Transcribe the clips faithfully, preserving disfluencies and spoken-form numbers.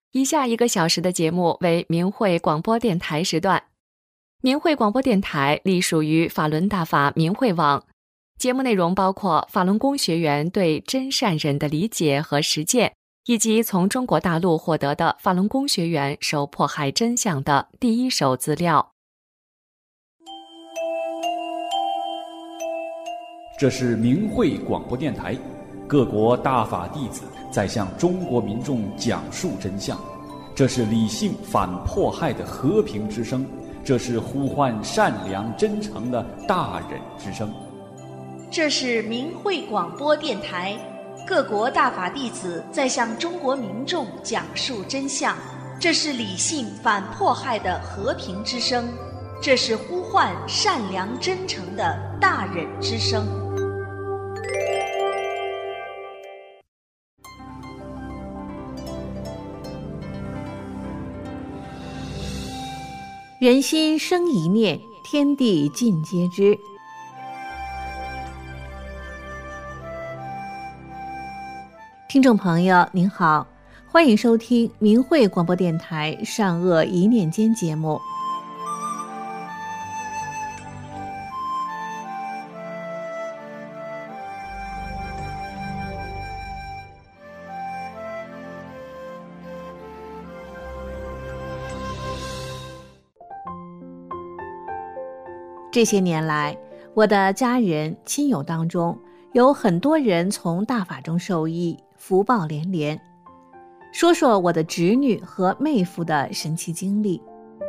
以下一个小时的节目为明慧广播电台时段。明慧广播电台隶属于法轮大法明慧网，节目内容包括法轮功学员对真善忍的理解和实践，以及从中国大陆获得的法轮功学员受迫害真相的第一手资料。 这是明慧广播电台，各国大法弟子在向中国民众讲述真相，这是理性反迫害的和平之声，这是呼唤善良真诚的大忍之声。 这是明慧广播电台，各国大法弟子在向中国民众讲述真相，这是理性反迫害的和平之声，这是呼唤善良真诚的大忍之声。 人心生一念，天地尽皆知。听众朋友您好，欢迎收听明慧广播电台善恶一念间节目。这些年来，我的家人亲友当中有很多人从大法中受益，福报连连。说说我的侄女和妹夫的神奇经历。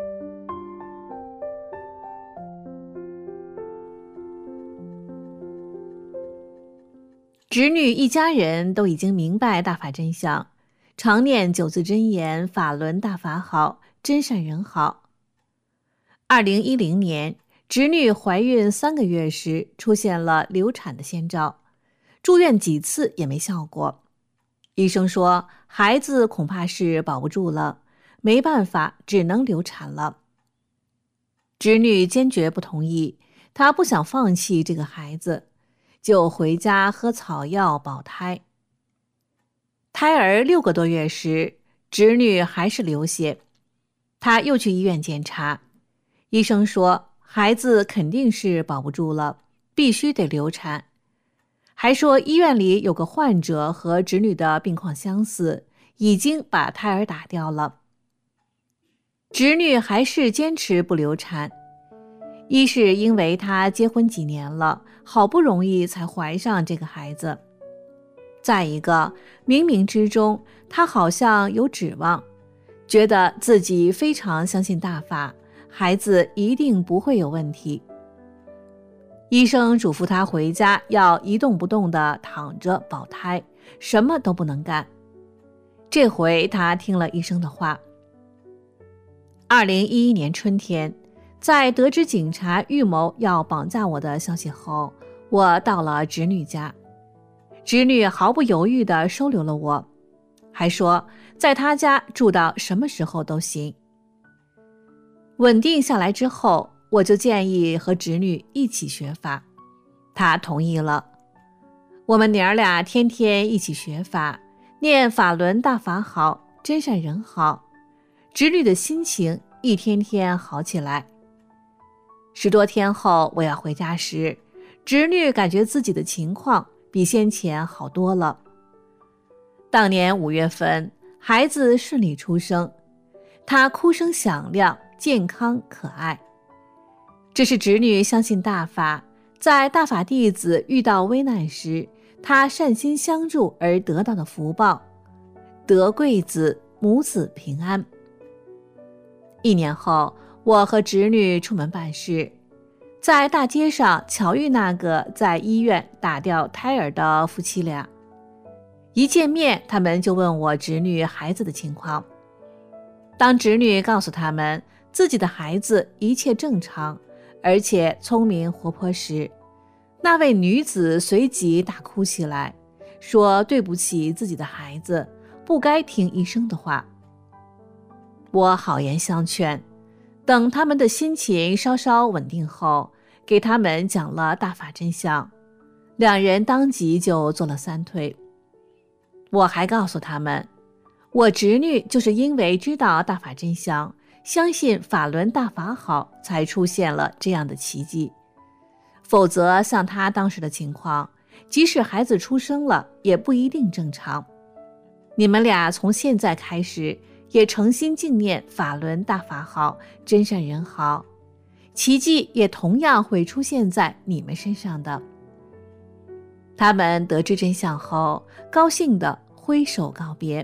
侄女一家人都已经明白大法真相，常念九字真言：法轮大法好，真善人好。二零一零年，侄女怀孕三个月时出现了流产的先兆，住院几次也没效果。医生说孩子恐怕是保不住了，没办法，只能流产了。侄女坚决不同意，她不想放弃这个孩子，就回家喝草药保胎。胎儿六个多月时，侄女还是流血，她又去医院检查，医生说孩子肯定是保不住了，必须得流产。还说医院里有个患者和侄女的病况相似，已经把胎儿打掉了。侄女还是坚持不流产，一是因为她结婚几年了，好不容易才怀上这个孩子；再一个，冥冥之中她好像有指望，觉得自己非常相信大法，孩子一定不会有问题。医生嘱咐他回家要一动不动地躺着保胎，什么都不能干。这回他听了医生的话。二零一一年春天，在得知警察预谋要绑架我的消息后，我到了侄女家。侄女毫不犹豫地收留了我，还说在她家住到什么时候都行。稳定下来之后，我就建议和侄女一起学法，她同意了。我们娘俩天天一起学法，念法轮大法好，真善人好，侄女的心情一天天好起来。十多天后，我要回家时，侄女感觉自己的情况比先前好多了。当年五月份，孩子顺利出生，她哭声响亮，健康可爱。这是侄女相信大法，在大法弟子遇到危难时，她善心相助而得到的福报，得贵子，母子平安。一年后，我和侄女出门办事，在大街上巧遇那个在医院打掉胎儿的夫妻俩。一见面，他们就问我侄女孩子的情况。当侄女告诉他们自己的孩子一切正常，而且聪明活泼时，那位女子随即大哭起来，说对不起自己的孩子，不该听医生的话。我好言相劝，等他们的心情稍稍稳定后，给他们讲了大法真相，两人当即就做了三退。我还告诉他们， 我侄女就是因为知道大法真相，相信法轮大法好，才出现了这样的奇迹。否则像她当时的情况，即使孩子出生了，也不一定正常。你们俩从现在开始，也诚心敬念法轮大法好，真善人好，奇迹也同样会出现在你们身上的。他们得知真相后，高兴地挥手告别。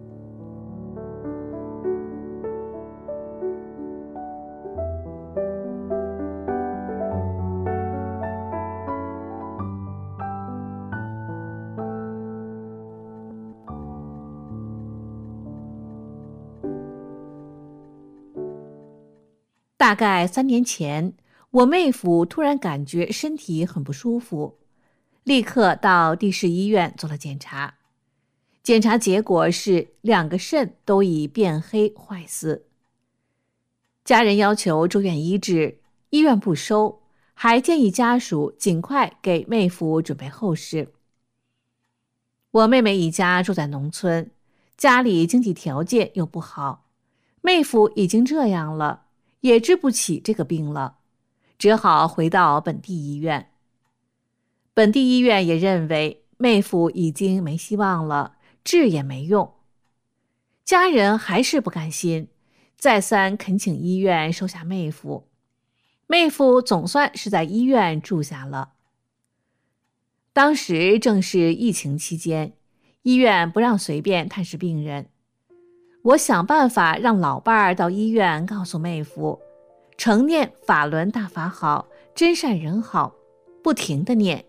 大概三年前，我妹夫突然感觉身体很不舒服，立刻到地市医院做了检查。检查结果是两个肾都已变黑坏死。家人要求住院医治，医院不收，还建议家属尽快给妹夫准备后事。我妹妹一家住在农村，家里经济条件又不好，妹夫已经这样了，也治不起这个病了，只好回到本地医院。本地医院也认为妹夫已经没希望了，治也没用。家人还是不甘心，再三恳请医院收下妹夫。妹夫总算是在医院住下了。当时正是疫情期间，医院不让随便探视病人。我想办法让老伴儿到医院告诉妹夫，常念法轮大法好，真善人好，不停地念。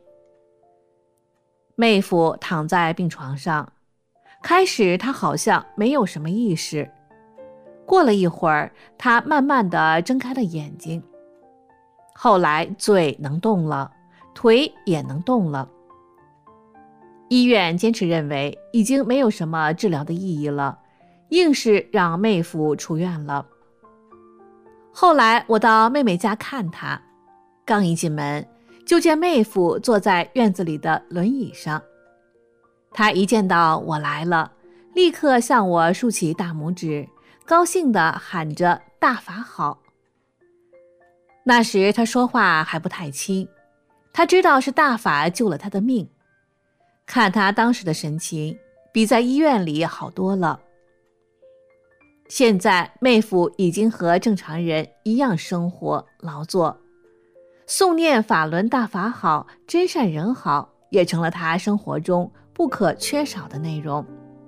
妹夫躺在病床上，开始他好像没有什么意识，过了一会儿，他慢慢地睁开了眼睛，后来嘴能动了，腿也能动了。医院坚持认为已经没有什么治疗的意义了，硬是让妹夫出院了。后来我到妹妹家看她，刚一进门，就见妹夫坐在院子里的轮椅上。他一见到我来了，立刻向我竖起大拇指，高兴地喊着大法好。那时他说话还不太清，他知道是大法救了他的命。看他当时的神情，比在医院里好多了。现在妹夫已经和正常人一样生活劳作，诵念法轮大法好，真善人好，也成了他生活中不可缺少的内容。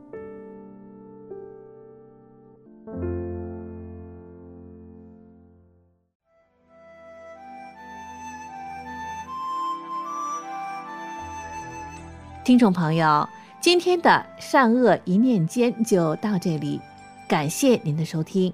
听众朋友，今天的善恶一念间就到这里，感谢您的收听。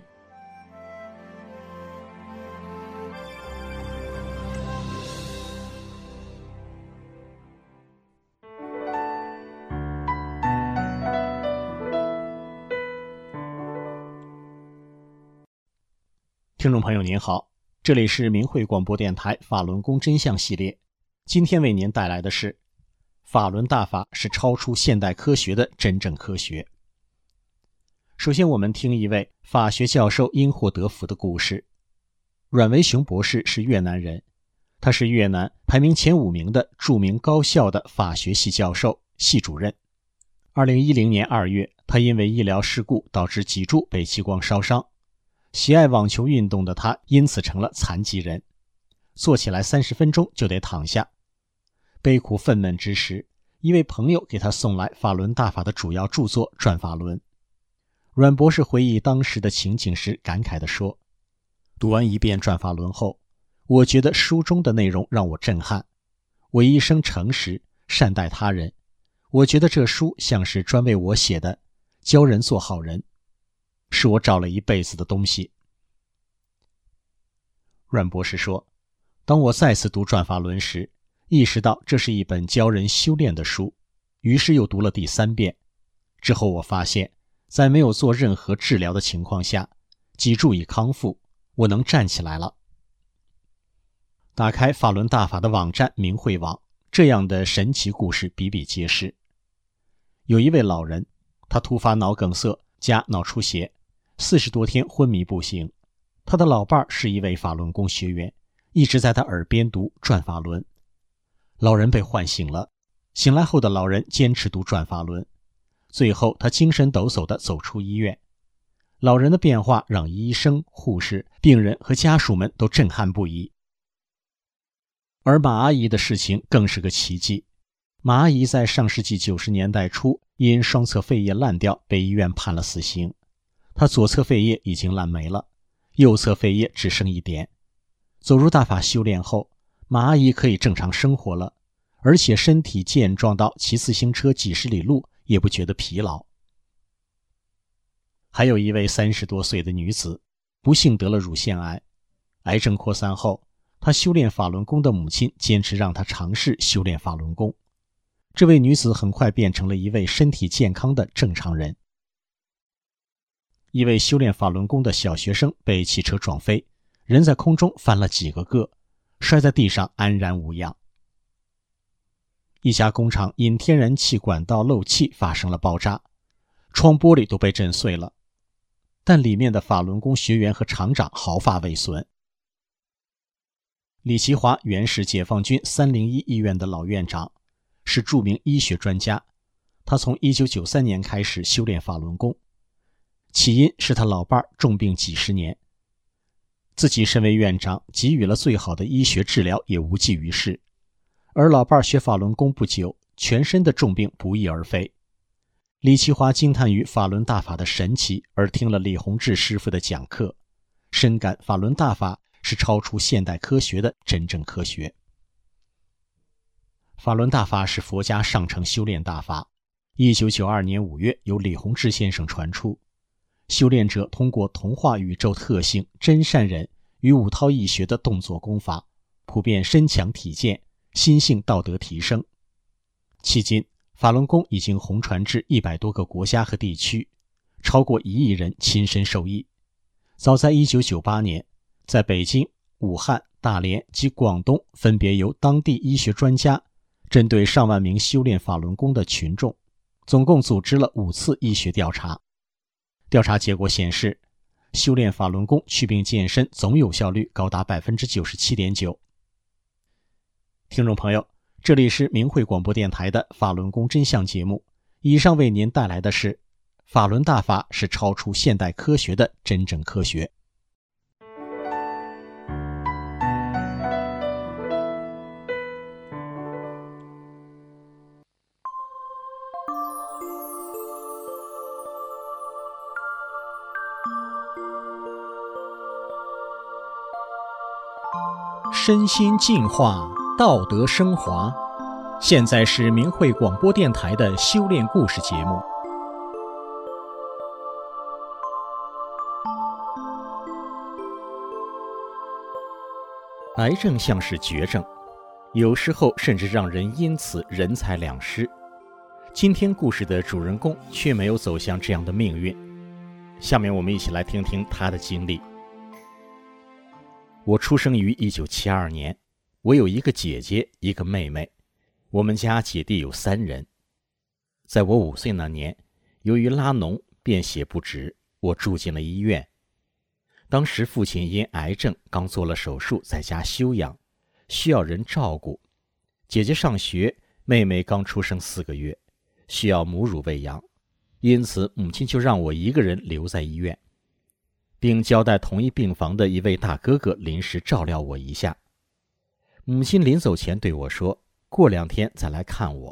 听众朋友您好，这里是明慧广播电台法轮功真相系列，今天为您带来的是法轮大法是超出现代科学的真正科学。首先我们听一位法学教授因祸得福的故事。阮维雄博士是越南人，他是越南排名前五名的著名高校的法学系教授、系主任。二零一零年二月，他因为医疗事故导致脊柱被激光烧伤，喜爱网球运动的他因此成了残疾人，坐起来三十分钟就得躺下。悲苦愤懑之时，一位朋友给他送来法轮大法的主要著作《转法轮》。阮博士回忆当时的情景时感慨地说，读完一遍《转法轮》后，我觉得书中的内容让我震撼。我一生诚实，善待他人，我觉得这书像是专为我写的，教人做好人，是我找了一辈子的东西。阮博士说，当我再次读《转法轮》时，意识到这是一本教人修炼的书，于是又读了第三遍。之后我发现，在没有做任何治疗的情况下，脊柱已康复，我能站起来了。打开法轮大法的网站明慧网，这样的神奇故事比比皆是。有一位老人， 他突发脑梗塞加脑出血，四十多天昏迷不醒。他的老伴儿是一位法轮功学员，一直在他耳边读转法轮。老人被唤醒了，醒来后的老人坚持读转法轮，最后他精神抖擞地走出医院。老人的变化让医生、护士、病人和家属们都震撼不已。而马阿姨的事情更是个奇迹。马阿姨在上世纪九十年代初因双侧肺叶烂掉被医院判了死刑，她左侧肺叶已经烂没了，右侧肺叶只剩一点。走入大法修炼后，马阿姨可以正常生活了，而且身体健壮到骑自行车几十里路也不觉得疲劳。还有一位三十多岁的女子，不幸得了乳腺癌，癌症扩散后，她修炼法轮功的母亲坚持让她尝试修炼法轮功。这位女子很快变成了一位身体健康的正常人。一位修炼法轮功的小学生被汽车撞飞，人在空中翻了几个个，摔在地上安然无恙。一家工厂因天然气管道漏气发生了爆炸，窗玻璃都被震碎了，但里面的法轮功学员和厂长毫发未损。李奇华原是解放军三零一医院的老院长，是著名医学专家。他从一九九三年开始修炼法轮功，起因是他老伴儿重病几十年，自己身为院长，给予了最好的医学治疗也无济于事。而老伴儿学法轮功不久，全身的重病不翼而飞。李奇华惊叹于法轮大法的神奇，而听了李洪志师傅的讲课，深感法轮大法是超出现代科学的真正科学。法轮大法是佛家上乘修炼大法，一九九二年五月由李洪志先生传出。修炼者通过同化宇宙特性真善忍与五韬易学的动作功法，普遍身强体健，心性道德提升。迄今法轮功已经红传至一百多个国家和地区，超过一亿人亲身受益。早在一九九八年，在北京、武汉、大连及广东分别由当地医学专家针对上万名修炼法轮功的群众，总共组织了五次医学调查。调查结果显示，修炼法轮功祛病健身总有效率高达 百分之九十七点九。 听众朋友，这里是明慧广播电台的法轮功真相节目，以上为您带来的是法轮大法是超出现代科学的真正科学。身心净化，道德升华。现在是明慧广播电台的修炼故事节目。癌症像是绝症，有时候甚至让人因此人财两失。今天故事的主人公却没有走向这样的命运。下面我们一起来听听他的经历。我出生于一九七二年，我有一个姐姐，一个妹妹，我们家姐弟有三人。在我五岁那年，由于拉脓便血不止，我住进了医院。当时父亲因癌症刚做了手术，在家休养，需要人照顾。姐姐上学，妹妹刚出生四个月，需要母乳喂养，因此母亲就让我一个人留在医院，并交代同一病房的一位大哥哥临时照料我一下。母亲临走前对我说，过两天再来看我。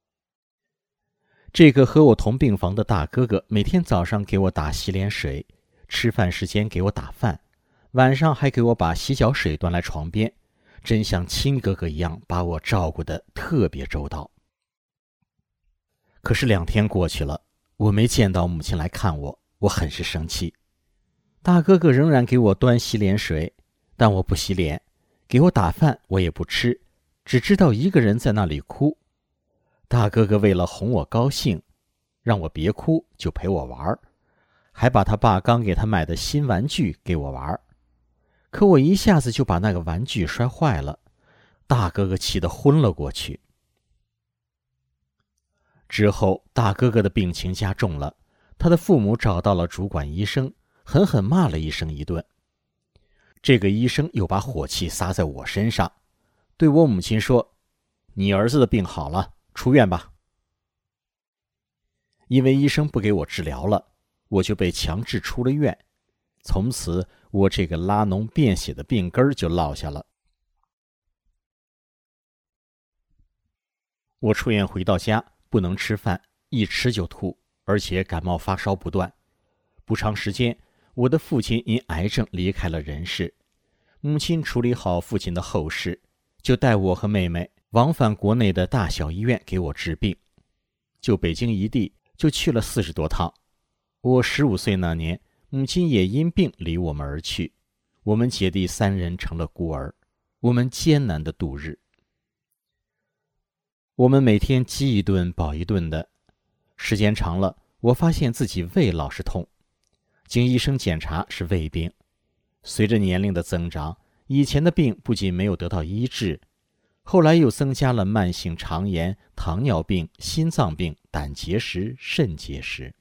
这个和我同病房的大哥哥每天早上给我打洗脸水，吃饭时间给我打饭，晚上还给我把洗脚水端来床边，真像亲哥哥一样把我照顾得特别周到。可是两天过去了，我没见到母亲来看我，我很是生气。大哥哥仍然给我端洗脸水，但我不洗脸，给我打饭我也不吃，只知道一个人在那里哭。大哥哥为了哄我高兴，让我别哭，就陪我玩，还把他爸刚给他买的新玩具给我玩。可我一下子就把那个玩具摔坏了，大哥哥气得昏了过去。 之后大哥哥的病情加重了，他的父母找到了主管医生，狠狠骂了医生一顿。这个医生又把火气撒在我身上，对我母亲说：“你儿子的病好了，出院吧。”因为医生不给我治疗了，我就被强制出了院。从此我这个拉脓便血的病根儿就落下了。我出院回到家，不能吃饭，一吃就吐，而且感冒发烧不断。不长时间，我的父亲因癌症离开了人世。母亲处理好父亲的后事，就带我和妹妹往返国内的大小医院给我治病。就北京一地就去了四十多趟。我十五岁那年，母亲也因病离我们而去，我们姐弟三人成了孤儿，我们艰难的度日。我们每天饥一顿饱一顿的，时间长了，我发现自己胃老是痛，经医生检查是胃病。随着年龄的增长，以前的病不仅没有得到医治，后来又增加了慢性肠炎、糖尿病、心脏病、胆结石、肾结石。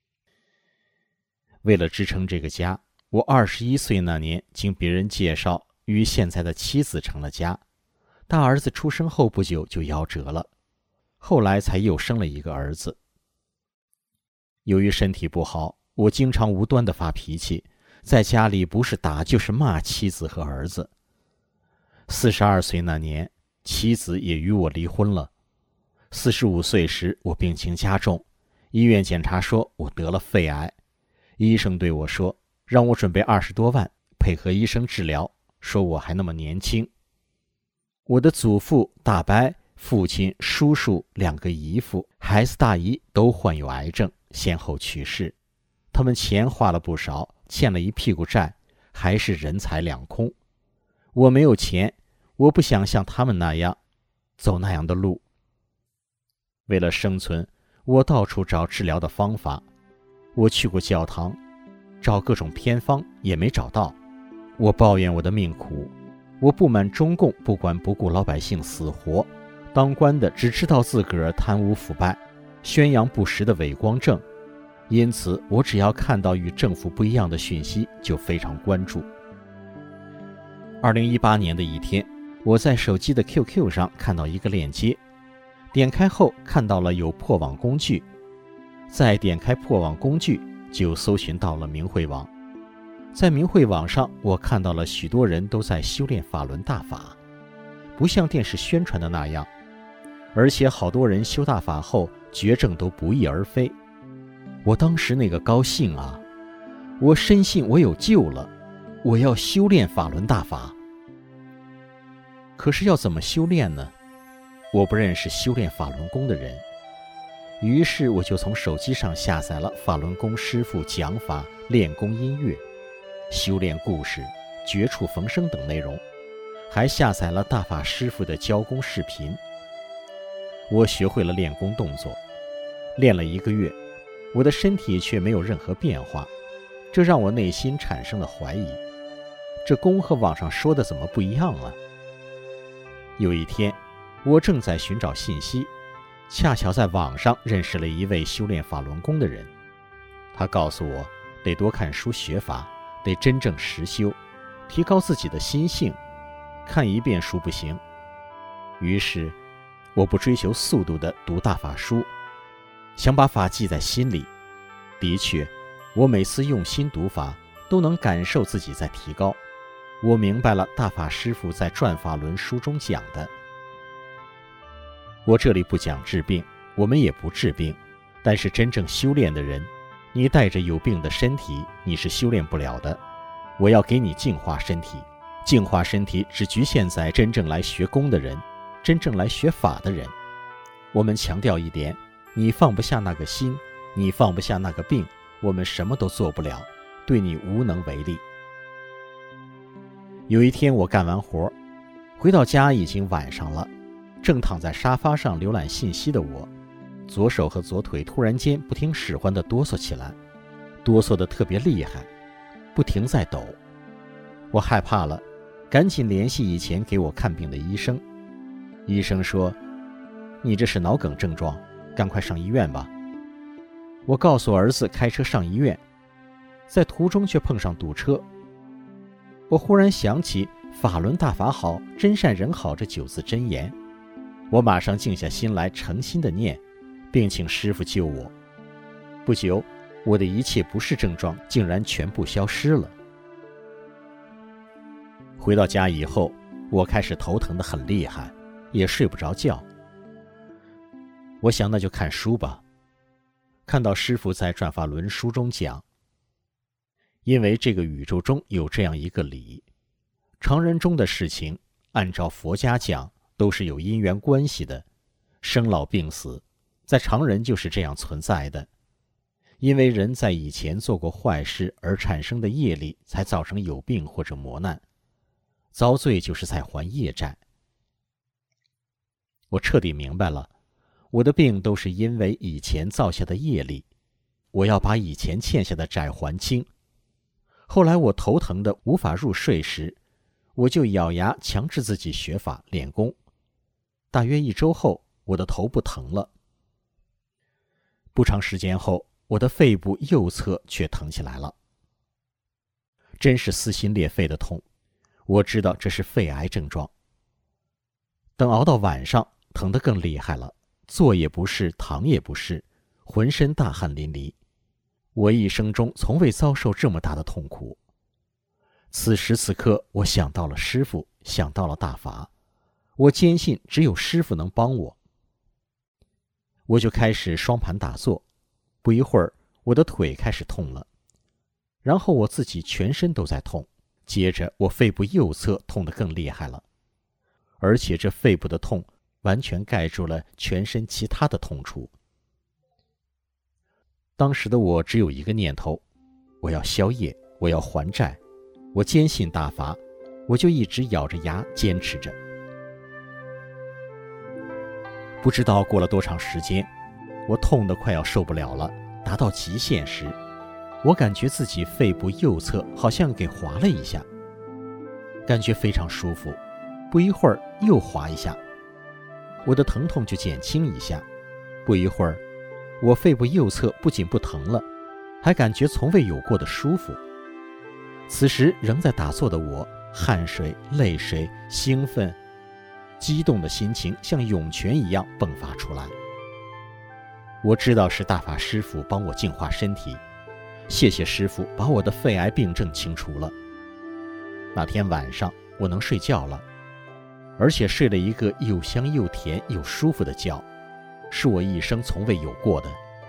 为了支撑这个家，我二十一岁那年经别人介绍与现在的妻子成了家。大儿子出生后不久就夭折了，后来才又生了一个儿子。由于身体不好，我经常无端的发脾气，在家里不是打就是骂妻子和儿子。四十二岁那年，妻子也与我离婚了。四十五岁时，我病情加重，医院检查说我得了肺癌。医生对我说，让我准备二十多万，配合医生治疗，说我还那么年轻。我的祖父、大伯、父亲、叔叔、两个姨父、孩子大姨都患有癌症，先后去世。他们钱花了不少，欠了一屁股债，还是人财两空。我没有钱，我不想像他们那样走那样的路。为了生存，我到处找治疗的方法。我去过教堂，找各种偏方，也没找到。我抱怨我的命苦，我不满中共不管不顾老百姓死活，当官的只知道自个儿贪污腐败，宣扬不实的伪光正。因此我只要看到与政府不一样的讯息就非常关注。二零一八年的一天，我在手机的 Q Q 上看到一个链接，点开后看到了有破网工具，再点开破网工具就搜寻到了明慧网。在明慧网上，我看到了许多人都在修炼法轮大法，不像电视宣传的那样，而且好多人修大法后绝症都不翼而飞。我当时那个高兴啊，我深信我有救了，我要修炼法轮大法。可是要怎么修炼呢？我不认识修炼法轮功的人，于是我就从手机上下载了法轮功师父讲法、练功音乐、修炼故事、绝处逢生等内容，还下载了大法师父的教功视频。我学会了练功动作，练了一个月，我的身体却没有任何变化，这让我内心产生了怀疑，这功和网上说的怎么不一样啊？有一天，我正在寻找信息，恰巧在网上认识了一位修炼法轮功的人。他告诉我，得多看书学法，得真正实修，提高自己的心性，看一遍书不行。于是我不追求速度的读大法书，想把法记在心里。的确，我每次用心读法，都能感受自己在提高。我明白了大法师父在《转法轮》书中讲的。我这里不讲治病，我们也不治病，但是真正修炼的人，你带着有病的身体，你是修炼不了的。我要给你净化身体，净化身体只局限在真正来学功的人，真正来学法的人。我们强调一点，你放不下那个心，你放不下那个病，我们什么都做不了，对你无能为力。有一天我干完活，回到家已经晚上了，正躺在沙发上浏览信息的我，左手和左腿突然间不听使唤地哆嗦起来，哆嗦得特别厉害，不停在抖。我害怕了，赶紧联系以前给我看病的医生。医生说，你这是脑梗症状， 赶快上医院吧。我告诉儿子开车上医院，在途中却碰上堵车。我忽然想起法轮大法好，真善人好这九字真言，我马上静下心来，诚心的念，并请师父救我。不久，我的一切不适症状竟然全部消失了。回到家以后，我开始头疼得很厉害，也睡不着觉。我想那就看书吧，看到师父在转法轮书中讲，因为这个宇宙中有这样一个理，常人中的事情按照佛家讲都是有因缘关系的，生老病死在常人就是这样存在的，因为人在以前做过坏事而产生的业力，才造成有病或者磨难，遭罪就是在还业债。我彻底明白了，我的病都是因为以前造下的业力，我要把以前欠下的债还清。后来我头疼的无法入睡时，我就咬牙强制自己学法练功。大约一周后，我的头不疼了。不长时间后，我的肺部右侧却疼起来了，真是撕心裂肺的痛。我知道这是肺癌症状。等熬到晚上，疼得更厉害了，坐也不是，躺也不是，浑身大汗淋漓。我一生中从未遭受这么大的痛苦。此时此刻，我想到了师父，想到了大法，我坚信只有师父能帮我。我就开始双盘打坐，不一会儿，我的腿开始痛了，然后我自己全身都在痛，接着我肺部右侧痛得更厉害了，而且这肺部的痛完全盖住了全身其他的痛处。当时的我只有一个念头，我要消业，我要还债，我坚信大法，我就一直咬着牙坚持着。不知道过了多长时间，我痛得快要受不了了，达到极限时，我感觉自己肺部右侧好像给划了一下，感觉非常舒服，不一会儿又划一下，我的疼痛就减轻一下，不一会儿我肺部右侧不仅不疼了，还感觉从未有过的舒服。此时仍在打坐的我，汗水、泪水、兴奋、激动的心情像涌泉一样迸发出来。我知道是大法师父帮我净化身体，谢谢师父把我的肺癌病症清除了。那天晚上我能睡觉了，而且睡了一个又香又甜又舒服的觉，是我一生从未有过的。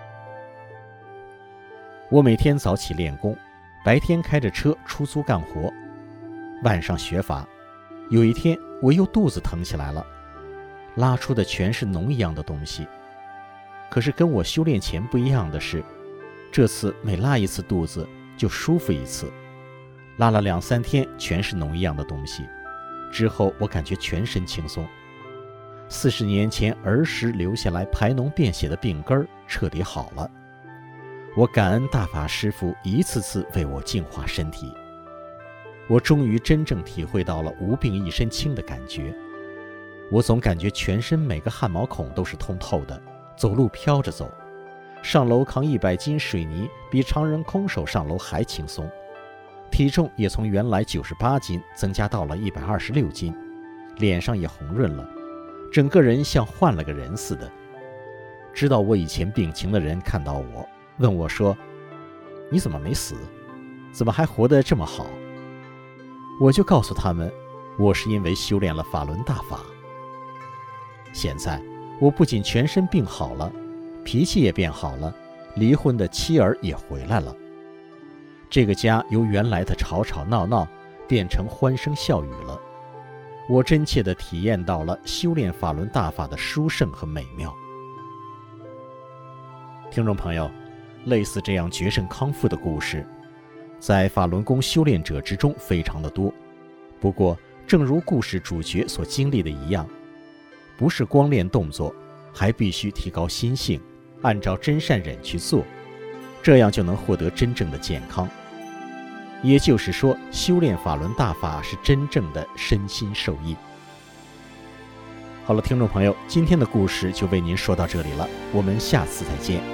我每天早起练功，白天开着车出租干活，晚上学法。有一天我又肚子疼起来了，拉出的全是脓一样的东西。可是跟我修炼前不一样的是，这次每拉一次肚子就舒服一次，拉了两三天全是脓一样的东西，之后我感觉全身轻松。四十年前儿时留下来排脓便血的病根儿彻底好了。我感恩大法师父一次次为我净化身体，我终于真正体会到了无病一身轻的感觉。我总感觉全身每个汗毛孔都是通透的，走路飘着走，上楼扛一百斤水泥比常人空手上楼还轻松，体重也从原来九十八斤增加到了一百二十六斤，脸上也红润了，整个人像换了个人似的。知道我以前病情的人看到我，问我说：“你怎么没死？怎么还活得这么好？”我就告诉他们，我是因为修炼了法轮大法。现在我不仅全身病好了，脾气也变好了，离婚的妻儿也回来了。这个家由原来的吵吵闹闹变成欢声笑语了。我真切地体验到了修炼法轮大法的殊胜和美妙。听众朋友，类似这样绝症康复的故事，在法轮功修炼者之中非常的多。不过，正如故事主角所经历的一样，不是光练动作，还必须提高心性，按照真善忍去做，这样就能获得真正的健康。也就是说，修炼法轮大法是真正的身心受益。 好了，听众朋友，今天的故事就为您说到这里了，我们下次再见。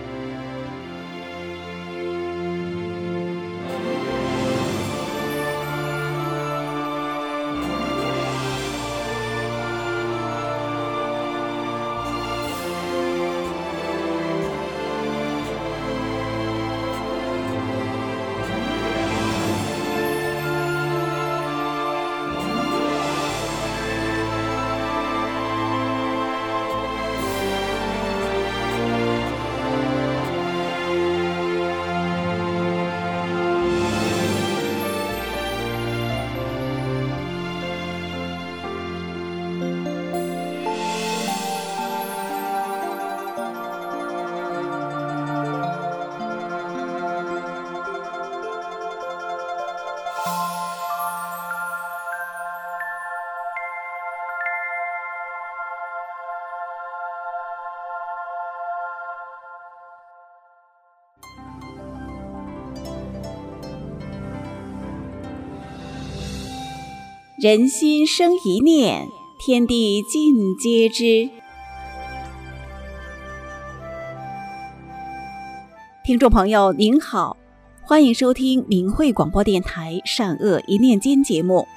人心生一念，天地尽皆知。听众朋友您好，欢迎收听明慧广播电台善恶一念间节目。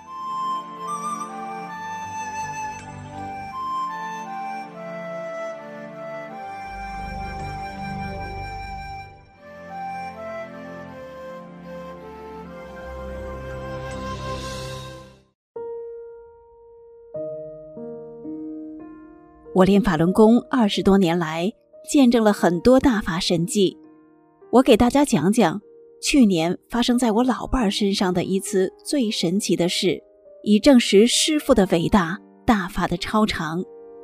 我练法轮功二十多年来，见证了很多大法神迹。我给大家讲讲去年发生在我老伴儿身上的一次最神奇的事，以证实师父的伟大，大法的超常。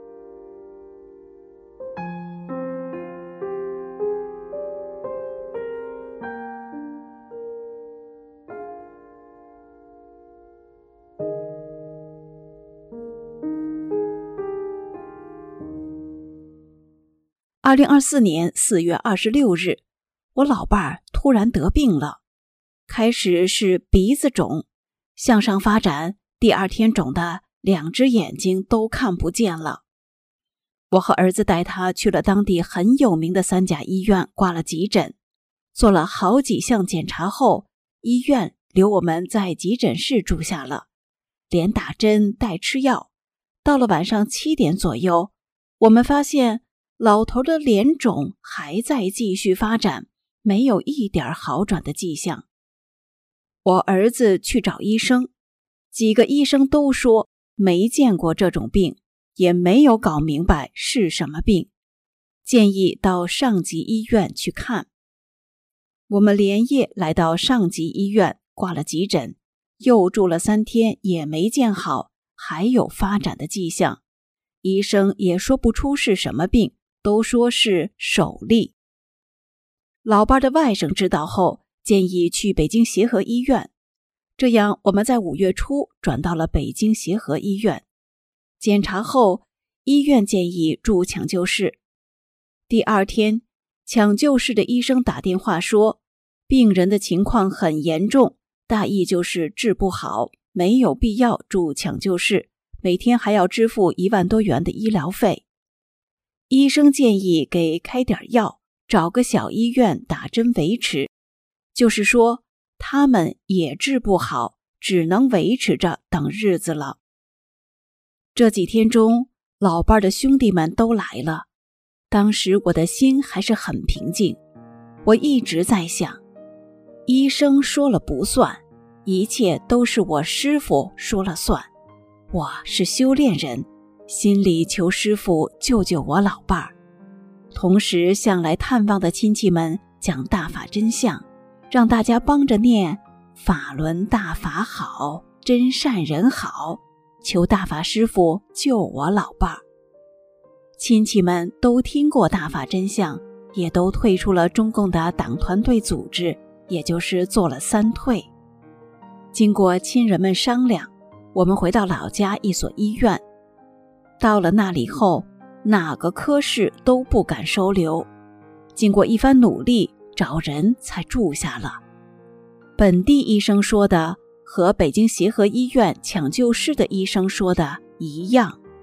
二零二四年四月二十六日，我老伴儿突然得病了。开始是鼻子肿，向上发展，第二天肿的两只眼睛都看不见了。我和儿子带他去了当地很有名的三甲医院挂了急诊，做了好几项检查后，医院留我们在急诊室住下了，连打针带吃药。到了晚上七点左右，我们发现老头的脸肿还在继续发展，没有一点好转的迹象。我儿子去找医生，几个医生都说没见过这种病，也没有搞明白是什么病，建议到上级医院去看。我们连夜来到上级医院挂了急诊，又住了三天也没见好，还有发展的迹象。医生也说不出是什么病，都说是手力。老伴的外甥知道后，建议去北京协和医院，这样我们在五月初转到了北京协和医院。检查后，医院建议住抢救室。第二天，抢救室的医生打电话说，病人的情况很严重，大意就是治不好，没有必要住抢救室，每天还要支付一万多元的医疗费。医生建议给开点药，找个小医院打针维持，就是说他们也治不好，只能维持着等日子了。这几天中，老伴的兄弟们都来了，当时我的心还是很平静。我一直在想，医生说了不算，一切都是我师父说了算。我是修炼人，心里求师父救救我老伴儿，同时向来探望的亲戚们讲大法真相，让大家帮着念法轮大法好，真善人好，求大法师父救我老伴儿。亲戚们都听过大法真相，也都退出了中共的党团队组织，也就是做了三退。经过亲人们商量，我们回到老家一所医院。到了那里后，哪个科室都不敢收留，经过一番努力，找人才住下了。本地医生说的和北京协和医院抢救室的医生说的一样，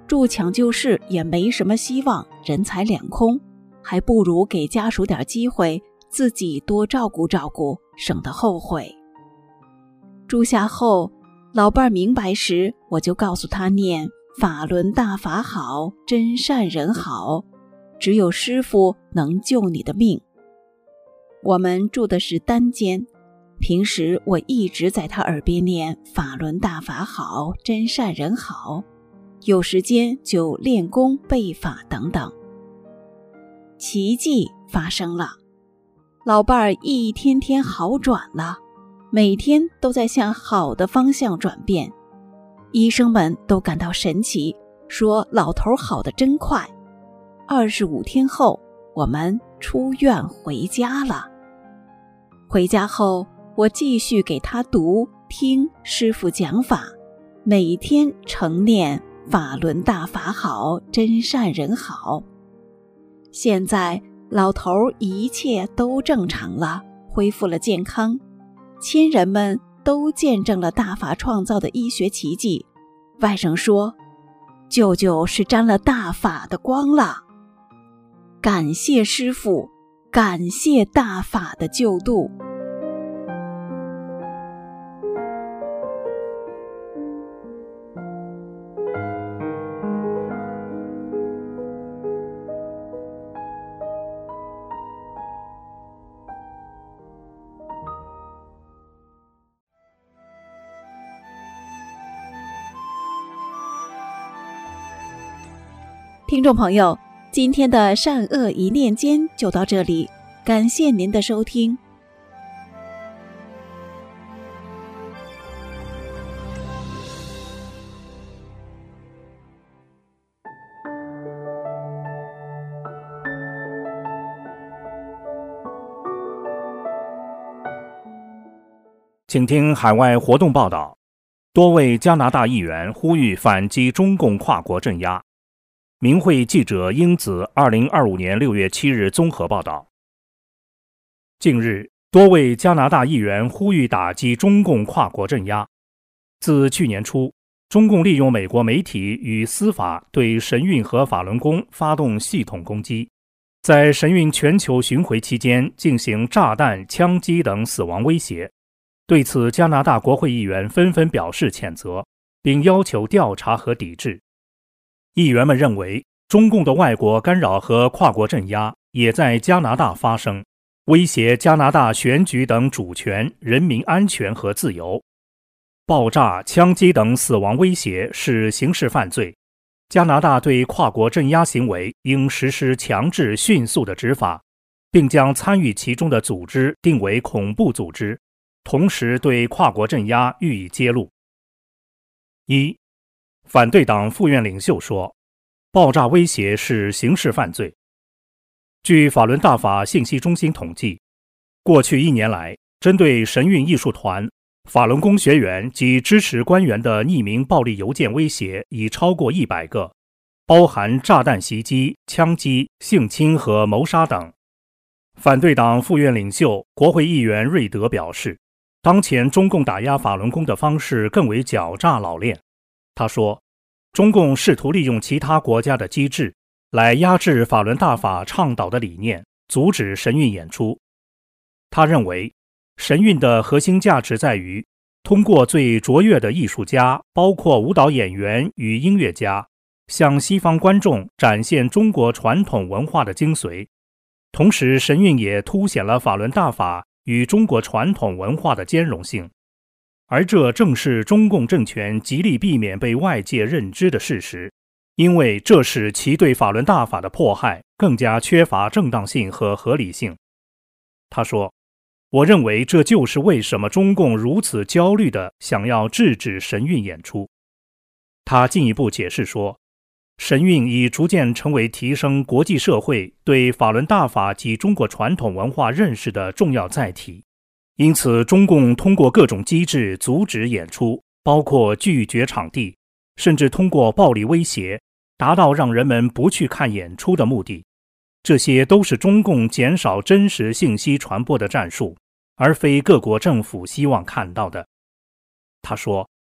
住抢救室也没什么希望，人财两空，还不如给家属点机会，自己多照顾照顾，省得后悔。住下后，老伴儿明白时，我就告诉他念法轮大法好，真善人好，只有师父能救你的命。我们住的是单间，平时我一直在他耳边念法轮大法好，真善人好，有时间就练功背法等等。奇迹发生了，老伴儿一天天好转了，每天都在向好的方向转变。医生们都感到神奇，说老头好得真快。二十五天后，我们出院回家了。回家后，我继续给他读听师父讲法，每天诚念法轮大法好，真善人好。现在老头一切都正常了，恢复了健康，亲人们都见证了大法创造的医学奇迹。外甥说，舅舅是沾了大法的光了。感谢师父，感谢大法的救度。听众朋友，今天的善恶一念间就到这里，感谢您的收听。 请听海外活动报道，多位加拿大议员呼吁反击中共跨国镇压。明慧记者英子二零二五年六月七日综合报道。近日，多位加拿大议员呼吁打击中共跨国镇压。自去年初，中共利用美国媒体与司法对神韵和法轮功发动系统攻击，在神韵全球巡回期间进行炸弹、枪击等死亡威胁。对此，加拿大国会议员纷纷表示谴责，并要求调查和抵制。议员们认为，中共的外国干扰和跨国镇压也在加拿大发生，威胁加拿大选举等主权、人民安全和自由。爆炸、枪击等死亡威胁是刑事犯罪，加拿大对跨国镇压行为应实施强制、迅速的执法，并将参与其中的组织定为恐怖组织，同时对跨国镇压予以揭露。一、反对党副院领袖说，爆炸威胁是刑事犯罪。据法轮大法信息中心统计，过去一年来，针对神韵艺术团、法轮功学员及支持官员的匿名暴力邮件威胁已超过一百个，包含炸弹袭击、枪击、性侵和谋杀等。反对党副院领袖、国会议员瑞德表示，当前中共打压法轮功的方式更为狡诈老练。他说，中共试图利用其他国家的机制来压制法轮大法倡导的理念，阻止神韵演出。他认为，神韵的核心价值在于通过最卓越的艺术家，包括舞蹈演员与音乐家，向西方观众展现中国传统文化的精髓。同时，神韵也凸显了法轮大法与中国传统文化的兼容性。而这正是中共政权极力避免被外界认知的事实，因为这使其对法轮大法的迫害更加缺乏正当性和合理性。他说，我认为这就是为什么中共如此焦虑地想要制止神韵演出。他进一步解释说，神韵已逐渐成为提升国际社会对法轮大法及中国传统文化认识的重要载体。因此，中共通过各种机制阻止演出，包括拒绝场地，甚至通过暴力威胁，达到让人们不去看演出的目的。这些都是中共减少真实信息传播的战术，而非各国政府希望看到的。他说，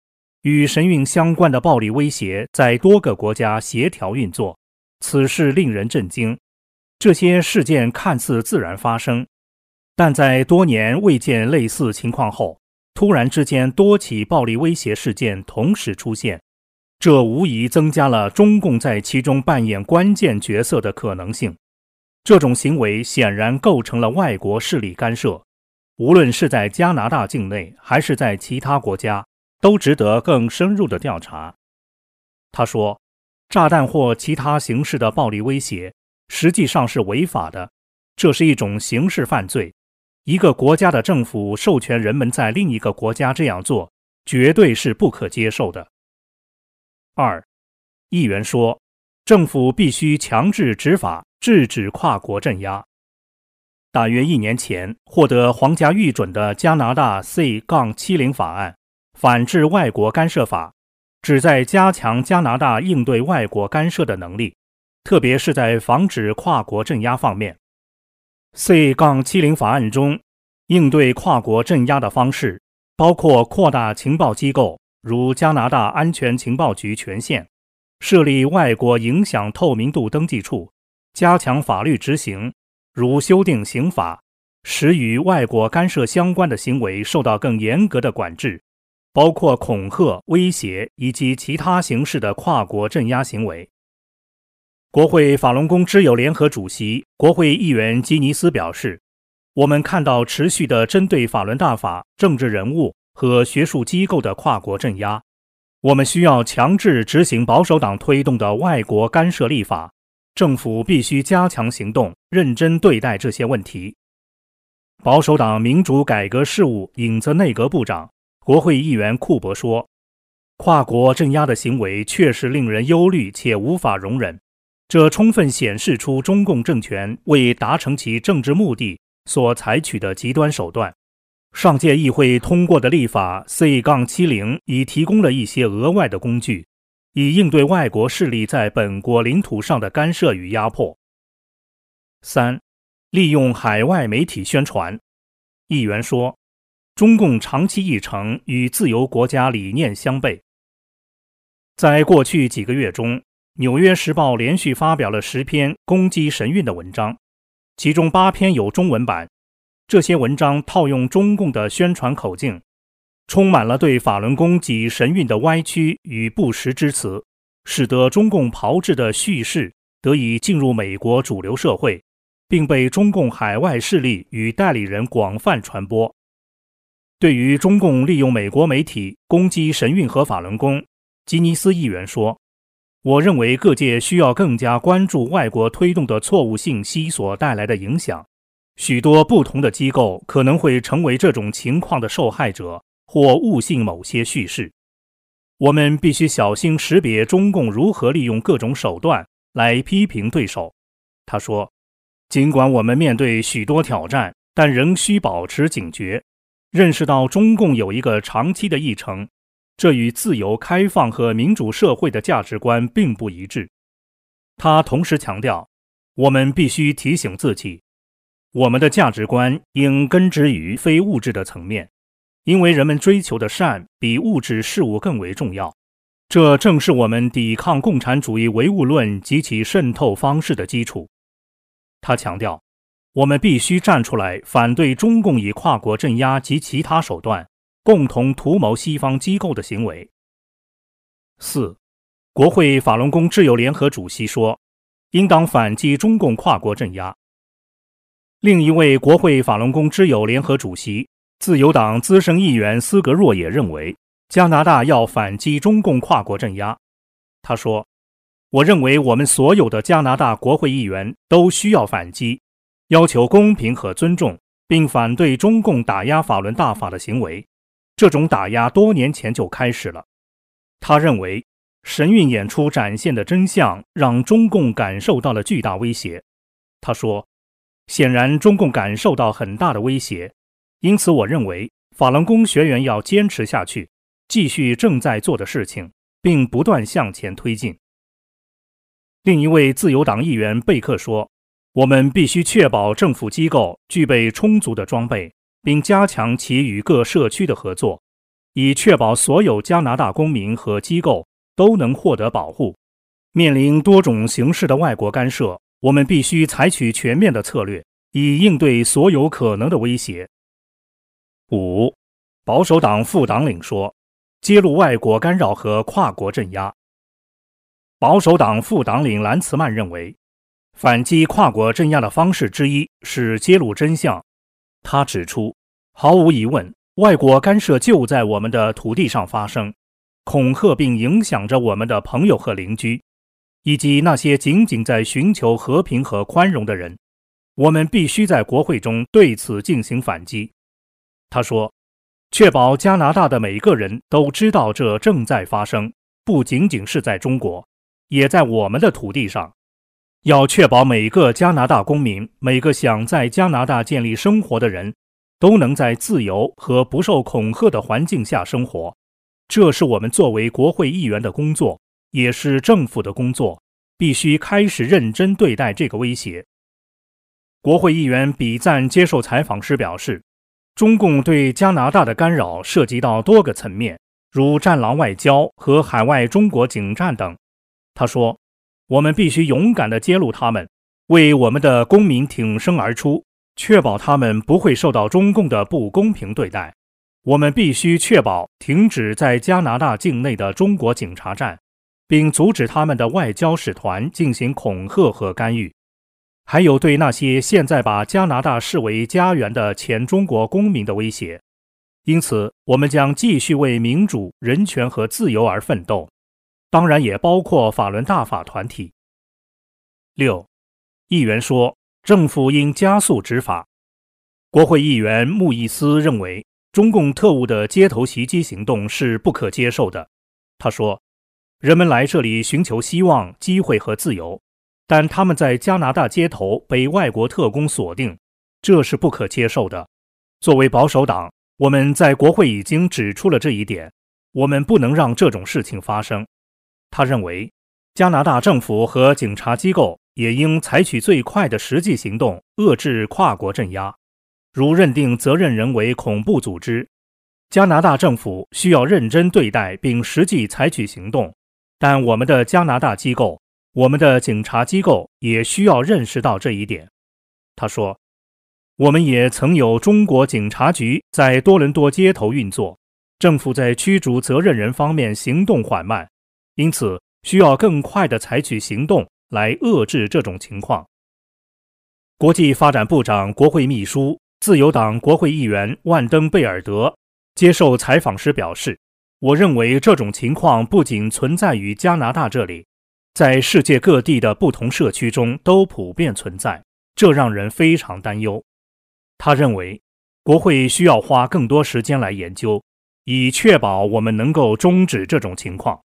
与神韵相关的暴力威胁在多个国家协调运作，此事令人震惊。这些事件看似自然发生，但在多年未见类似情况后，突然之间多起暴力威胁事件同时出现，这无疑增加了中共在其中扮演关键角色的可能性。这种行为显然构成了外国势力干涉，无论是在加拿大境内还是在其他国家，都值得更深入的调查。他说，炸弹或其他形式的暴力威胁实际上是违法的，这是一种刑事犯罪。一个国家的政府授权人们在另一个国家这样做，绝对是不可接受的。二，议员说，政府必须强制执法，制止跨国镇压。大约一年前，获得皇家御准的加拿大 C 七十 法案，反制外国干涉法，旨在加强加拿大应对外国干涉的能力，特别是在防止跨国镇压方面。C 七十 法案中，应对跨国镇压的方式包括扩大情报机构，如加拿大安全情报局权限，设立外国影响透明度登记处，加强法律执行，如修订刑法，使与外国干涉相关的行为受到更严格的管制，包括恐吓、威胁以及其他形式的跨国镇压行为。国会法轮功之友联合主席、国会议员吉尼斯表示，我们看到持续的针对法轮大法、政治人物和学术机构的跨国镇压，我们需要强制执行保守党推动的外国干涉立法，政府必须加强行动，认真对待这些问题。保守党民主改革事务影子内阁部长、国会议员库伯说，跨国镇压的行为确实令人忧虑且无法容忍，这充分显示出中共政权为达成其政治目的所采取的极端手段。上届议会通过的立法 C 七十 已提供了一些额外的工具，以应对外国势力在本国领土上的干涉与压迫。三，利用海外媒体宣传。议员说，中共长期议程与自由国家理念相悖。在过去几个月中，《纽约时报》连续发表了十篇攻击神韵的文章，其中八篇有中文版。这些文章套用中共的宣传口径，充满了对法轮功及神韵的歪曲与不实之词，使得中共炮制的叙事得以进入美国主流社会，并被中共海外势力与代理人广泛传播。对于中共利用美国媒体攻击神韵和法轮功，吉尼斯议员说，我认为各界需要更加关注外国推动的错误信息所带来的影响。许多不同的机构可能会成为这种情况的受害者，或误信某些叙事。我们必须小心识别中共如何利用各种手段来批评对手。他说，尽管我们面对许多挑战，但仍需保持警觉，认识到中共有一个长期的议程，这与自由、开放和民主社会的价值观并不一致。他同时强调，我们必须提醒自己，我们的价值观应根植于非物质的层面，因为人们追求的善比物质事物更为重要。这正是我们抵抗共产主义唯物论及其渗透方式的基础。他强调，我们必须站出来反对中共以跨国镇压及其他手段共同图谋西方机构的行为。四，国会法轮功之友联合主席说，应当反击中共跨国镇压。另一位国会法轮功之友联合主席、自由党资深议员斯格若也认为，加拿大要反击中共跨国镇压。他说，我认为我们所有的加拿大国会议员都需要反击，要求公平和尊重，并反对中共打压法轮大法的行为。这种打压多年前就开始了。他认为，神韵演出展现的真相让中共感受到了巨大威胁。他说，显然中共感受到很大的威胁，因此我认为法轮功学员要坚持下去，继续正在做的事情，并不断向前推进。另一位自由党议员贝克说，我们必须确保政府机构具备充足的装备，并加强其与各社区的合作。 以确保所有加拿大公民和机构都能获得保护。面临多种形式的外国干涉，我们必须采取全面的策略，以应对所有可能的威胁。五、保守党副党领说，揭露外国干扰和跨国镇压。保守党副党领兰茨曼认为，反击跨国镇压的方式之一是揭露真相。他指出，毫无疑问，外国干涉就在我们的土地上发生，恐吓并影响着我们的朋友和邻居，以及那些仅仅在寻求和平和宽容的人。我们必须在国会中对此进行反击。他说，确保加拿大的每个人都知道这正在发生，不仅仅是在中国，也在我们的土地上。要确保每个加拿大公民，每个想在加拿大建立生活的人，都能在自由和不受恐吓的环境下生活。这是我们作为国会议员的工作，也是政府的工作，必须开始认真对待这个威胁。国会议员比赞接受采访时表示，中共对加拿大的干扰涉及到多个层面，如战狼外交和海外中国警站等。他说，我们必须勇敢地揭露他们，为我们的公民挺身而出，确保他们不会受到中共的不公平对待。我们必须确保停止在加拿大境内的中国警察站，并阻止他们的外交使团进行恐吓和干预。还有对那些现在把加拿大视为家园的前中国公民的威胁。因此，我们将继续为民主、人权和自由而奋斗，当然也包括法轮大法团体。六、议员说，政府应加速执法。国会议员穆伊斯认为，中共特务的街头袭击行动是不可接受的。他说，人们来这里寻求希望、机会和自由，但他们在加拿大街头被外国特工锁定，这是不可接受的。作为保守党，我们在国会已经指出了这一点，我们不能让这种事情发生。他认为，加拿大政府和警察机构也应采取最快的实际行动，遏制跨国镇压，如认定责任人为恐怖组织。加拿大政府需要认真对待并实际采取行动，但我们的加拿大机构我们的警察机构也需要认识到这一点。他说，我们也曾有中国警察局在多伦多街头运作，政府在驱逐责任人方面行动缓慢，因此需要更快地采取行动来遏制这种情况。国际发展部长国会秘书、自由党国会议员万登贝尔德接受采访时表示，我认为这种情况不仅存在于加拿大这里，在世界各地的不同社区中都普遍存在，这让人非常担忧。他认为，国会需要花更多时间来研究，以确保我们能够终止这种情况。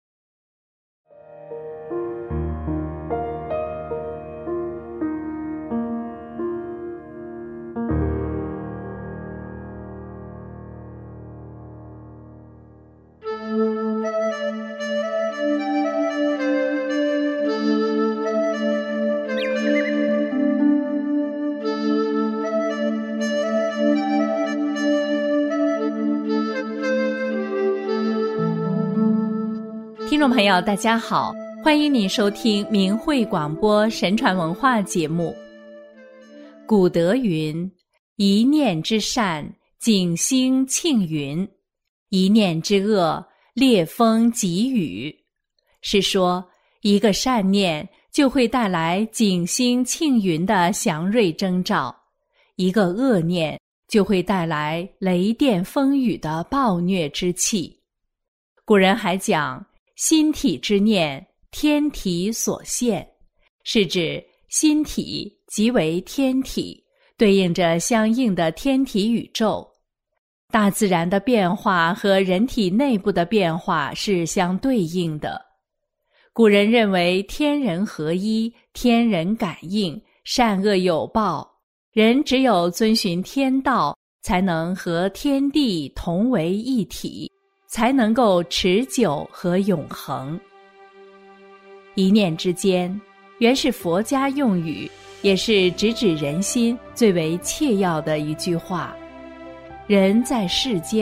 听众朋友大家好，欢迎您收听明慧广播神传文化节目。古德云，一念之善，景星庆云；一念之恶，烈风急雨。是说，一个善念就会带来景星庆云的祥瑞征兆，一个恶念就会带来雷电风雨的暴虐之气。古人还讲，心体之念，天体所现，是指心体即为天体，对应着相应的天体宇宙。大自然的变化和人体内部的变化是相对应的。古人认为天人合一，天人感应，善恶有报，人只有遵循天道，才能和天地同为一体，才能够持久和永恒。一念之间，原是佛家用语，也是直指人心最为切要的一句话。人在世间，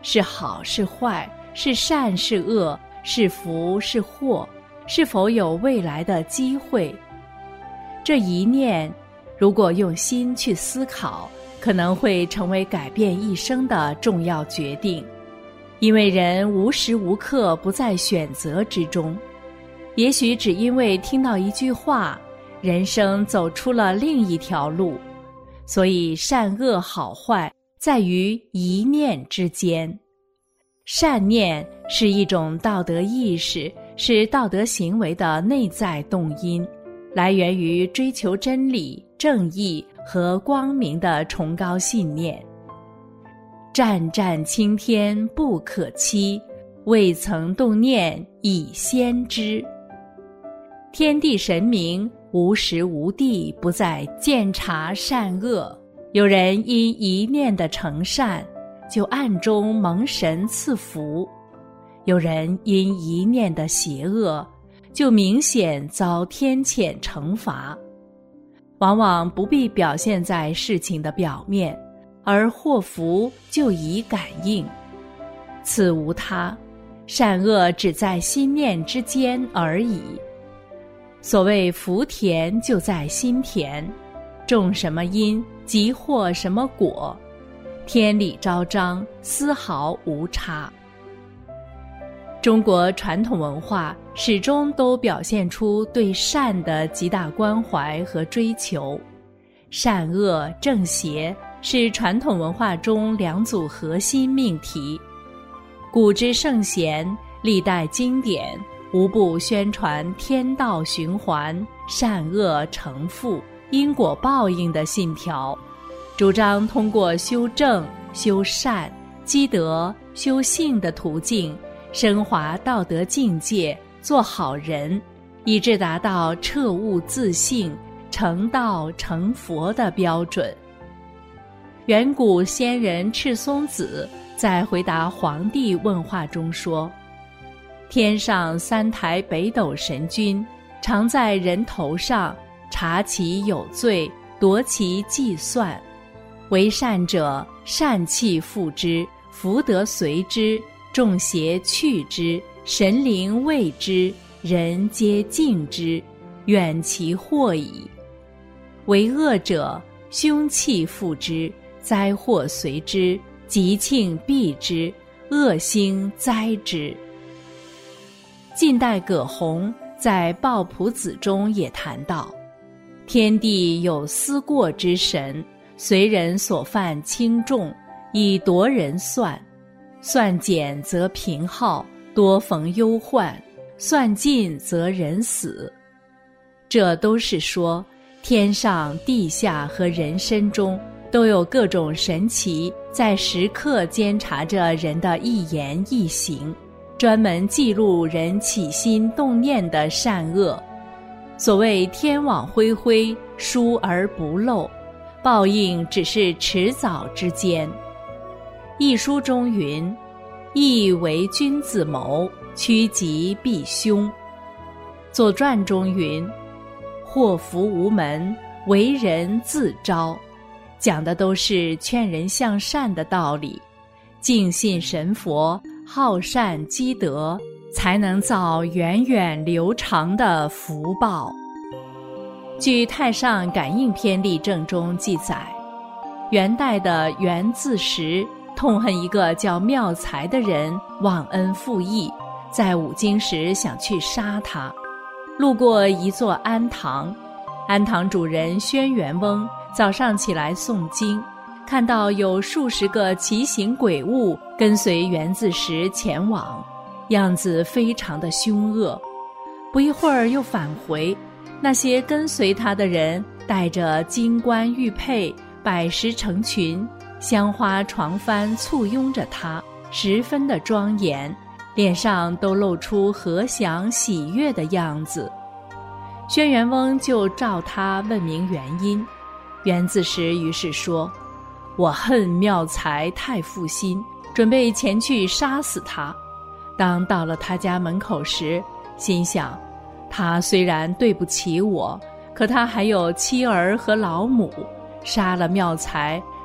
是好是坏，是善是恶，是福是祸，是否有未来的机会。这一念，如果用心去思考，可能会成为改变一生的重要决定。因为人无时无刻不在选择之中，也许只因为听到一句话，人生走出了另一条路。所以善恶好坏在于一念之间。善念是一种道德意识，是道德行为的内在动因，来源于追求真理、正义和光明的崇高信念。湛湛青天不可欺，未曾动念已先知。天地神明无时无地不在鉴察善恶，有人因一念的成善，就暗中蒙神赐福；有人因一念的邪恶，就明显遭天谴惩罚。往往不必表现在事情的表面，而祸福就已感应。此无他，善恶只在心念之间而已。所谓福田就在心田，种什么因即获什么果，天理昭彰，丝毫无差。中国传统文化始终都表现出对善的极大关怀和追求。善恶正邪是传统文化中两组核心命题。古之圣贤，历代经典无不宣传天道循环、善恶成负、因果报应的信条，主张通过修正、修善、积德、修性的途径，升华道德境界，做好人，以致达到彻悟自性、成道成佛的标准。远古先人赤松子在回答黄帝问话中说，天上三台北斗神君，常在人头上，察其有罪，夺其计算。为善者，善气复之，福德随之，众邪去之，神灵畏之，人皆敬之，远其祸矣。为恶者，凶气复之，灾祸随之，吉庆避之，恶星灾之。近代葛洪在《抱朴子》中也谈到，天地有思过之神，随人所犯轻重，以夺人算。算减则贫耗，多逢忧患；算尽则人死。这都是说，天上、地下和人身中都有各种神奇在时刻监察着人的一言一行，专门记录人起心动念的善恶。所谓天网恢恢，疏而不漏，报应只是迟早之间。一书中云，义为君子谋，趋吉避凶。左传中云，祸福无门，为人自招。讲的都是劝人向善的道理。敬信神佛，好善积德，才能造源远流长的福报。据《太上感应篇例证》中记载，元代的元自时痛恨一个叫妙才的人忘恩负义，在五经时想去杀他。路过一座庵堂，庵堂主人轩辕翁早上起来诵经，看到有数十个奇形鬼物跟随元自时前往，样子非常的凶恶。不一会儿又返回，那些跟随他的人带着金冠玉佩，百十成群，香花床幡簇拥着他，十分的庄严，脸上都露出和祥喜悦的样子。轩辕翁就召他问明原因，元自时于是说，我恨妙才太负心，准备前去杀死他。当到了他家门口时，心想，他虽然对不起我，可他还有妻儿和老母，杀了妙才，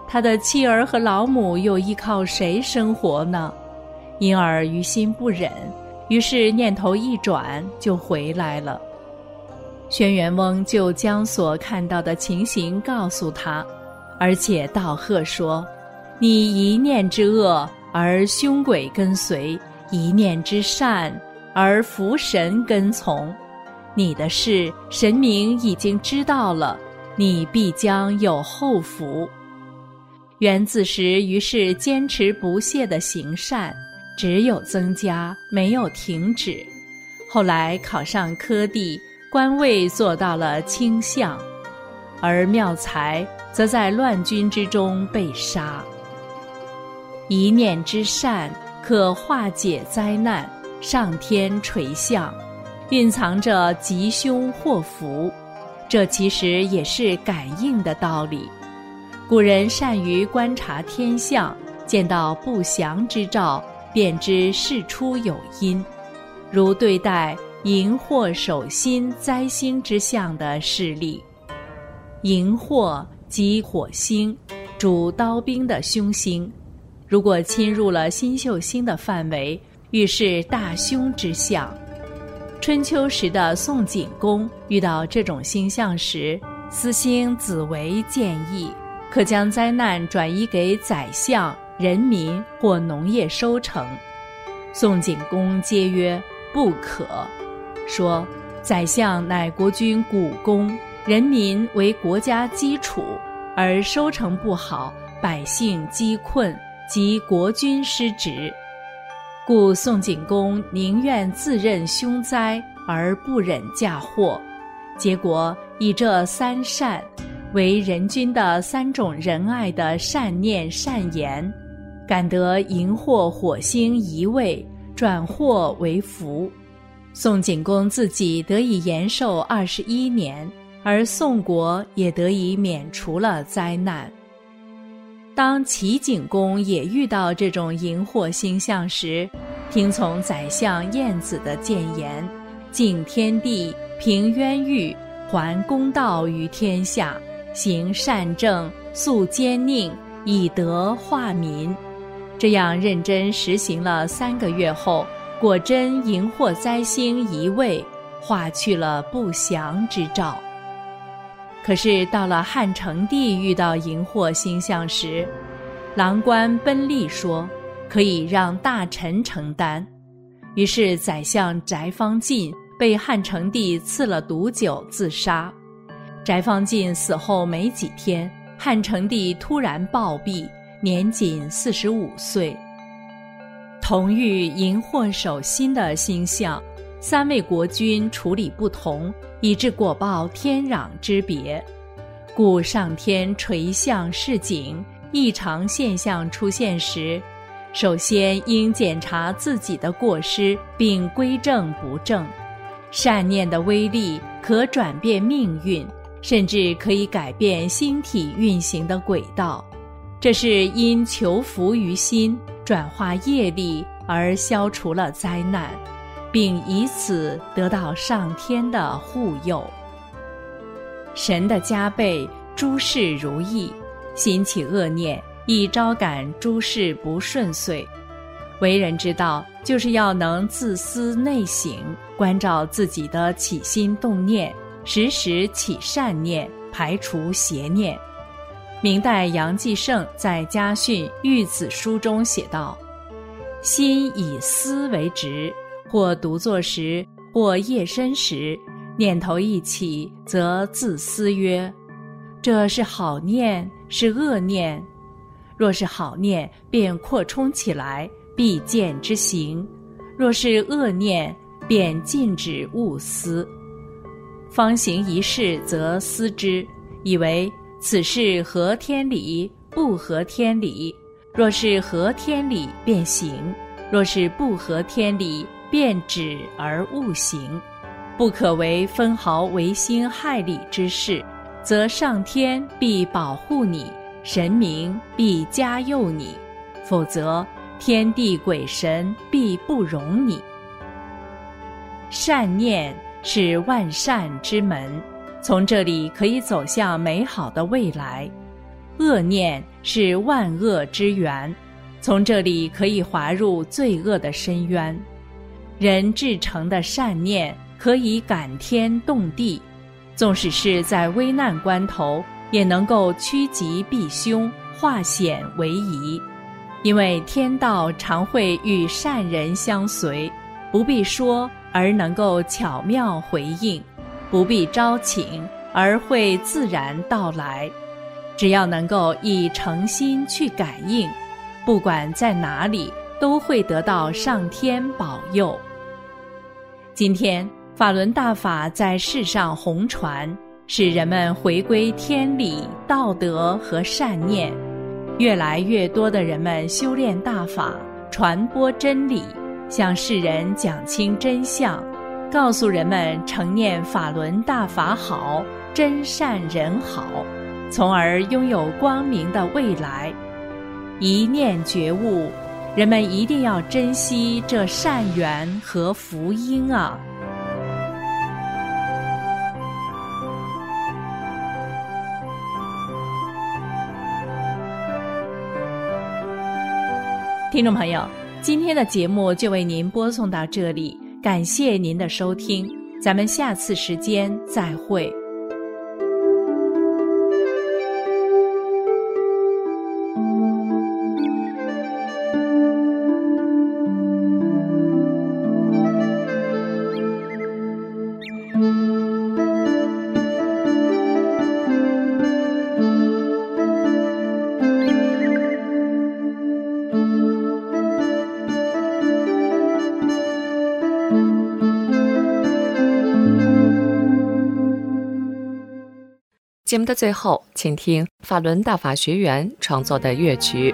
他的妻儿和老母又依靠谁生活呢？因而于心不忍，于是念头一转就回来了。轩辕翁就将所看到的情形告诉他，而且道贺说：你一念之恶而凶鬼跟随，一念之善而福神跟从，你的事神明已经知道了，你必将有后福。元自时于是坚持不懈地行善，只有增加，没有停止。后来考上科第，官位做到了卿相，而妙才则在乱军之中被杀。一念之善可化解灾难，上天垂象，蕴藏着吉凶祸福，这其实也是感应的道理。古人善于观察天象，见到不祥之兆，便知事出有因，如对待荧惑守心灾星之象的事例。荧惑即火星，主刀兵的凶星，如果侵入了星宿星的范围，预示大凶之象。春秋时的宋景公遇到这种星象时，司星子维建议可将灾难转移给宰相、人民或农业收成。宋景公皆曰不可，说宰相乃国君股肱，人民为国家基础，而收成不好，百姓饥困，即国君失职。故宋景公宁愿自认凶灾而不忍嫁祸，结果以这三善为人君的三种仁爱的善念善言，感得荧惑火星移位，转祸为福。宋景公自己得以延寿二十一年，而宋国也得以免除了灾难。当齐景公也遇到这种荧惑星象时，听从宰相晏子的谏言，敬天地，平冤狱，还公道于天下，行善政，肃奸佞，以德化民。这样认真实行了三个月后，果真荧惑灾星移位，化去了不祥之兆。可是到了汉成帝遇到荧惑星象时，郎官奔利说可以让大臣承担，于是宰相翟方进被汉成帝赐了毒酒自杀。翟方进死后没几天，汉成帝突然暴毙，年仅四十五岁。同遇荧惑守心的星象，三位国君处理不同，以致果报天壤之别。故上天垂象示警，异常现象出现时，首先应检查自己的过失，并归正不正。善念的威力可转变命运，甚至可以改变星体运行的轨道。这是因求福于心，转化业力而消除了灾难，并以此得到上天的护佑。神的加倍，诸事如意；心起恶念，亦招感诸事不顺遂。为人之道，就是要能自思内省，关照自己的起心动念，时时起善念，排除邪念。明代杨继盛在家训育子书中写道：心以思为直，或独坐时，或夜深时，念头一起，则自思曰：这是好念，是恶念？若是好念，便扩充起来，必见之行；若是恶念，便禁止勿思。方行一事，则思之，以为此事合天理，不合天理；若是合天理，便行；若是不合天理，便止而勿行。不可为分毫违心害理之事，则上天必保护你，神明必加佑你，否则天地鬼神必不容你。善念是万善之门，从这里可以走向美好的未来。 恶念是万恶之源，从这里可以滑入罪恶的深渊。人至诚的善念可以感天动地，纵使是在危难关头，也能够趋吉避凶，化险为夷。因为天道常会与善人相随，不必说而能够巧妙回应，不必招请而会自然到来。只要能够以诚心去感应，不管在哪里都会得到上天保佑。今天法轮大法在世上弘传，使人们回归天理、道德和善念。越来越多的人们修炼大法，传播真理，向世人讲清真相，告诉人们承念法轮大法好，真善人好，从而拥有光明的未来。一念觉悟，人们一定要珍惜这善缘和福音啊！听众朋友，今天的节目就为您播送到这里，感谢您的收听，咱们下次时间再会。 节目的最后，请听法轮大法学员创作的乐曲。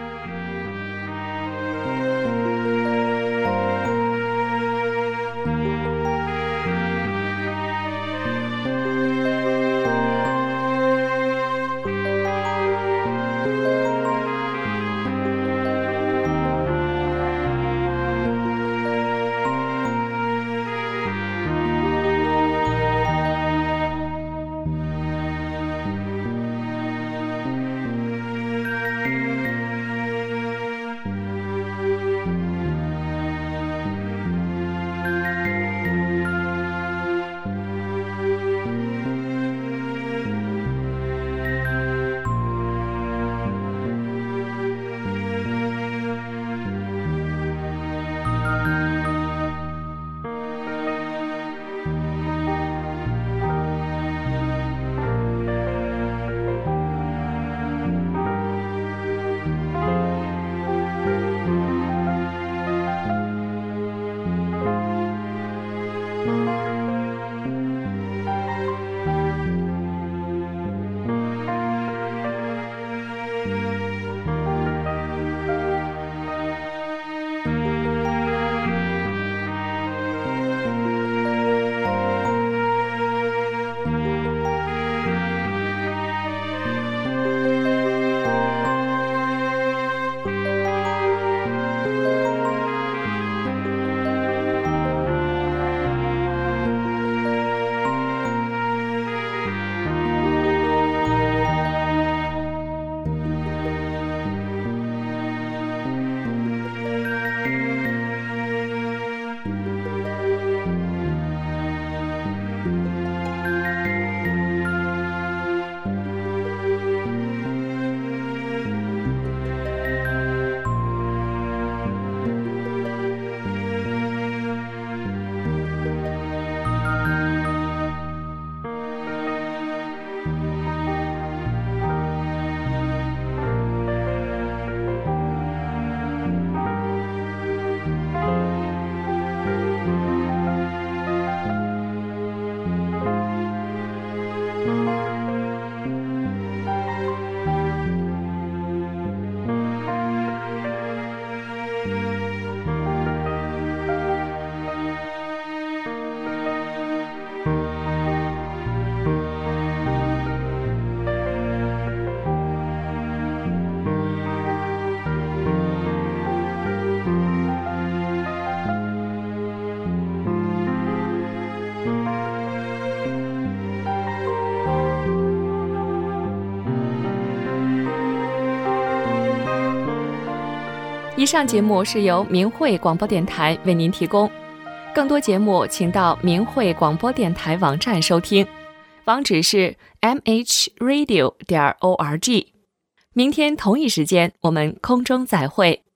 以上节目是由明慧广播电台为您提供，更多节目请到明慧广播电台网站收听，网址是 m h radio 点 org。明天同一时间我们空中再会。